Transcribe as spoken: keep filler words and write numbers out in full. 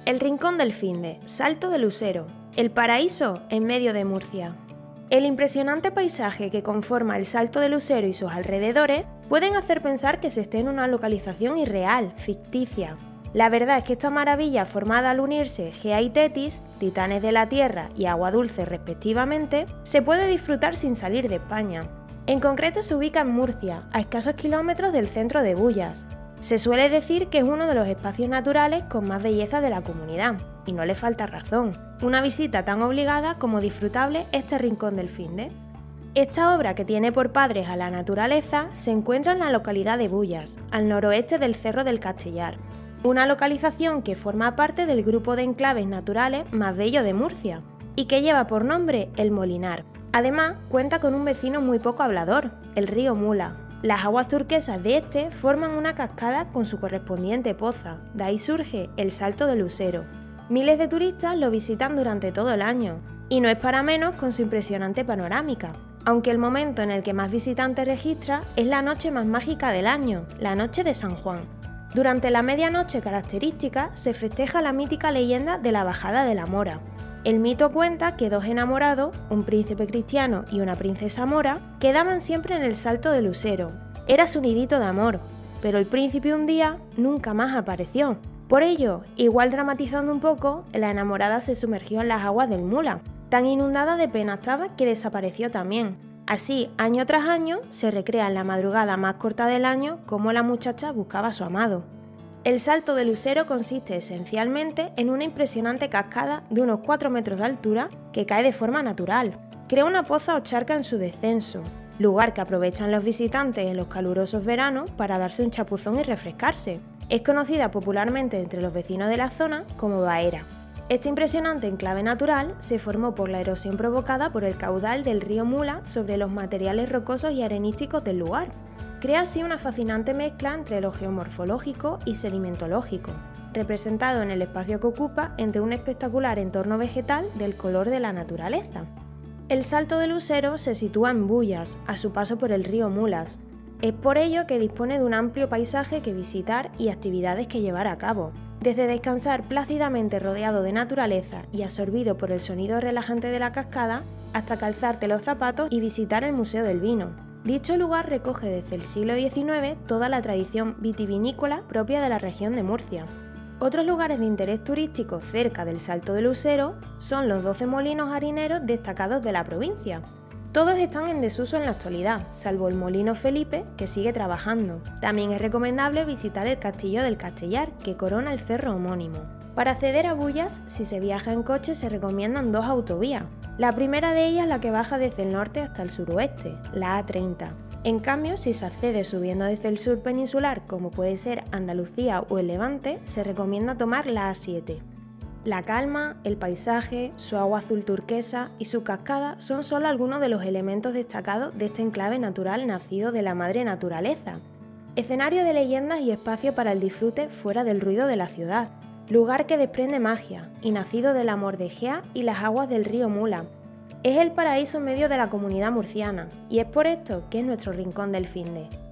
El Rincón del Finde, Salto del Usero, el paraíso en medio de Murcia. El impresionante paisaje que conforma el Salto del Usero y sus alrededores pueden hacer pensar que se esté en una localización irreal, ficticia. La verdad es que esta maravilla formada al unirse Gea y Tetis, titanes de la tierra y agua dulce respectivamente, se puede disfrutar sin salir de España. En concreto se ubica en Murcia, a escasos kilómetros del centro de Bullas. Se suele decir que es uno de los espacios naturales con más belleza de la comunidad, y no le falta razón. Una visita tan obligada como disfrutable este Rincón del Finde. Esta obra, que tiene por padres a la naturaleza, se encuentra en la localidad de Bullas, al noroeste del Cerro del Castellar, una localización que forma parte del grupo de enclaves naturales más bello de Murcia, y que lleva por nombre El Molinar. Además, cuenta con un vecino muy poco hablador, el río Mula. Las aguas turquesas de este forman una cascada con su correspondiente poza, de ahí surge el Salto del Usero. Miles de turistas lo visitan durante todo el año, y no es para menos con su impresionante panorámica, aunque el momento en el que más visitantes registra es la noche más mágica del año, la noche de San Juan. Durante la medianoche característica se festeja la mítica leyenda de la Bajada de la Mora. El mito cuenta que dos enamorados, un príncipe cristiano y una princesa mora, quedaban siempre en el Salto del Usero. Era su nidito de amor, pero el príncipe un día nunca más apareció. Por ello, igual dramatizando un poco, la enamorada se sumergió en las aguas del Mula. Tan inundada de pena estaba que desapareció también. Así, año tras año, se recrea en la madrugada más corta del año cómo la muchacha buscaba a su amado. El Salto del Usero consiste esencialmente en una impresionante cascada de unos cuatro metros de altura que cae de forma natural. Crea una poza o charca en su descenso, lugar que aprovechan los visitantes en los calurosos veranos para darse un chapuzón y refrescarse. Es conocida popularmente entre los vecinos de la zona como Baera. Este impresionante enclave natural se formó por la erosión provocada por el caudal del río Mula sobre los materiales rocosos y arenísticos del lugar. Crea así una fascinante mezcla entre lo geomorfológico y sedimentológico, representado en el espacio que ocupa entre un espectacular entorno vegetal del color de la naturaleza. El Salto del Usero se sitúa en Bullas, a su paso por el río Mulas. Es por ello que dispone de un amplio paisaje que visitar y actividades que llevar a cabo, desde descansar plácidamente rodeado de naturaleza y absorbido por el sonido relajante de la cascada, hasta calzarte los zapatos y visitar el Museo del Vino. Dicho lugar recoge desde el siglo diecinueve toda la tradición vitivinícola propia de la región de Murcia. Otros lugares de interés turístico cerca del Salto del Usero son los doce molinos harineros destacados de la provincia. Todos están en desuso en la actualidad, salvo el Molino Felipe, que sigue trabajando. También es recomendable visitar el Castillo del Castellar, que corona el cerro homónimo. Para acceder a Bullas, si se viaja en coche, se recomiendan dos autovías. La primera de ellas la que baja desde el norte hasta el suroeste, la A treinta. En cambio, si se accede subiendo desde el sur peninsular, como puede ser Andalucía o el Levante, se recomienda tomar la A siete. La calma, el paisaje, su agua azul turquesa y su cascada son solo algunos de los elementos destacados de este enclave natural nacido de la madre naturaleza. Escenario de leyendas y espacio para el disfrute fuera del ruido de la ciudad. Lugar que desprende magia y nacido del amor de Gea y las aguas del río Mula. Es el paraíso medio de la comunidad murciana y es por esto que es nuestro Rincón del Finde.